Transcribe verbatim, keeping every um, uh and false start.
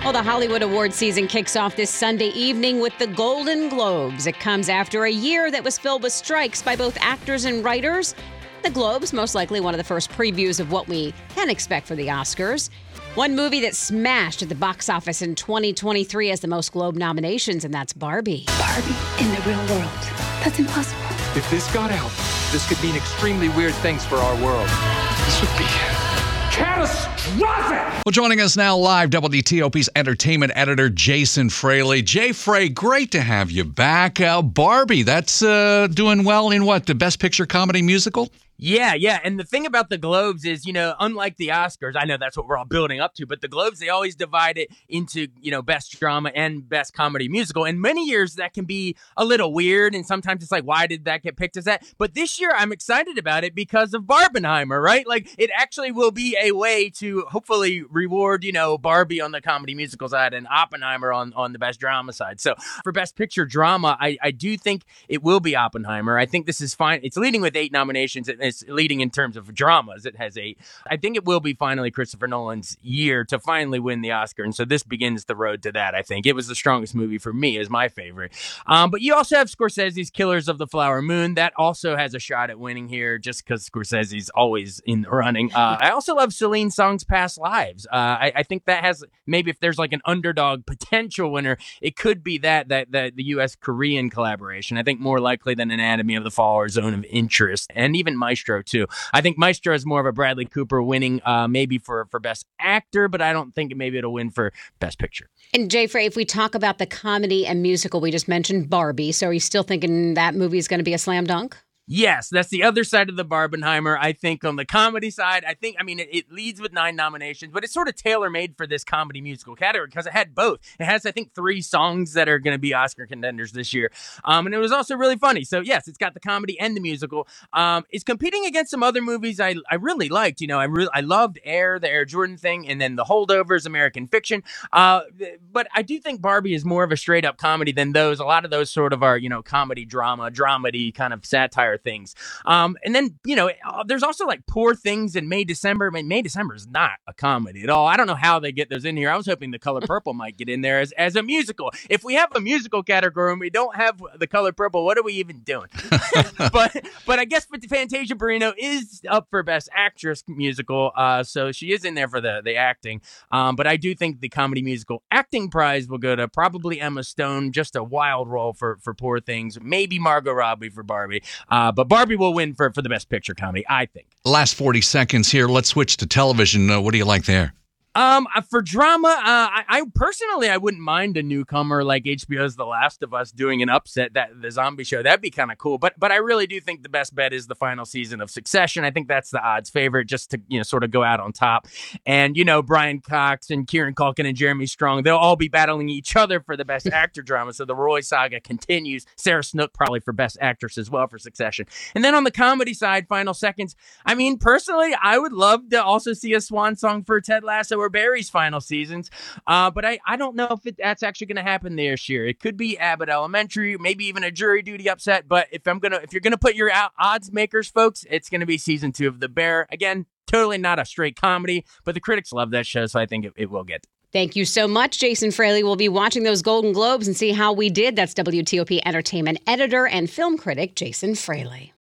Well, the Hollywood Awards season kicks off this Sunday evening with the Golden Globes. It comes after a year that was filled with strikes by both actors and writers. The Globes, most likely one of the first previews of what we can expect for the Oscars. One movie that smashed at the box office in twenty twenty-three has the most Globe nominations, and that's Barbie. Barbie in the real world. That's impossible. If this got out, this could mean extremely weird things for our world. This would be catastrophic! Well, joining us now live, W T O P's entertainment editor, Jason Fraley. Jay Frey, great to have you back. Uh, Barbie, that's uh, doing well in what, the Best Picture Comedy Musical? Yeah, yeah. And the thing about the Globes is, you know, unlike the Oscars, I know that's what we're all building up to, but the Globes, they always divide it into, you know, best drama and best comedy musical. And many years that can be a little weird. And sometimes it's like, why did that get picked as that? But this year I'm excited about it because of Barbenheimer, right? Like it actually will be a way to hopefully reward, you know, Barbie on the comedy musical side and Oppenheimer on, on the best drama side. So for best picture drama, I, I do think it will be Oppenheimer. I think this is fine. It's leading with eight nominations. It's leading in terms of dramas. It has eight. I think it will be finally Christopher Nolan's year to finally win the Oscar. And so this begins the road to that, I think. It was the strongest movie for me, is my favorite. Um, but you also have Scorsese's Killers of the Flower Moon. That also has a shot at winning here just because Scorsese's always in the running. Uh, I also love Celine Song's Past Lives. Uh, I, I think that has, maybe if there's like an underdog potential winner, it could be that, that, that the U S Korean collaboration. I think more likely than Anatomy of the Fall or Zone of Interest. And even Maestro, too. I think Maestro is more of a Bradley Cooper winning uh, maybe for, for Best Actor, but I don't think maybe it'll win for Best Picture. And Jay Frey, if we talk about the comedy and musical, we just mentioned Barbie. So are you still thinking that movie is going to be a slam dunk? Yes, that's the other side of the Barbenheimer. I think on the comedy side, I think, I mean, it, it leads with nine nominations, but it's sort of tailor-made for this comedy musical category because it had both. It has, I think, three songs that are going to be Oscar contenders this year. Um, and it was also really funny. So, yes, it's got the comedy and the musical. Um, it's competing against some other movies I I really liked. You know, I really I loved Air, the Air Jordan thing, and then The Holdovers, American Fiction. Uh, but I do think Barbie is more of a straight-up comedy than those. A lot of those sort of are, you know, comedy, drama, dramedy kind of satire things. Um, and then, you know, there's also like Poor Things in May, December. I mean, May, December is not a comedy at all. I don't know how they get those in here. I was hoping The Color Purple might get in there as, as a musical. If we have a musical category and we don't have The Color Purple, what are we even doing? but but I guess Fantasia Barrino is up for Best Actress musical. Uh, so she is in there for the, the acting. Um, but I do think the comedy musical acting prize will go to probably Emma Stone. Just a wild role for, for Poor Things. Maybe Margot Robbie for Barbie. Uh, but Barbie Barbie will win for, for the Best Picture Comedy, I think. Last forty seconds here. Let's switch to television. Uh, what do you like there? Um, for drama, uh, I, I personally, I wouldn't mind a newcomer like H B O's The Last of Us doing an upset, that the zombie show. That'd be kind of cool. But but I really do think the best bet is the final season of Succession. I think that's the odds favorite, just to, you know, sort of go out on top. And, you know, Brian Cox and Kieran Culkin and Jeremy Strong, they'll all be battling each other for the best actor drama. So the Roy saga continues. Sarah Snook probably for best actress as well for Succession. And then on the comedy side, final seconds. I mean, personally, I would love to also see a swan song for Ted Lasso or Barry's final seasons, uh, but I, I don't know if it, that's actually going to happen this year. It could be Abbott Elementary, maybe even a jury duty upset. But if I'm gonna, if you're gonna put your odds makers, folks, it's gonna be season two of The Bear. Again, totally not a straight comedy, but the critics love that show, so I think it, it will get. Thank you so much, Jason Fraley. We'll be watching those Golden Globes and see how we did. That's W T O P entertainment editor and film critic Jason Fraley.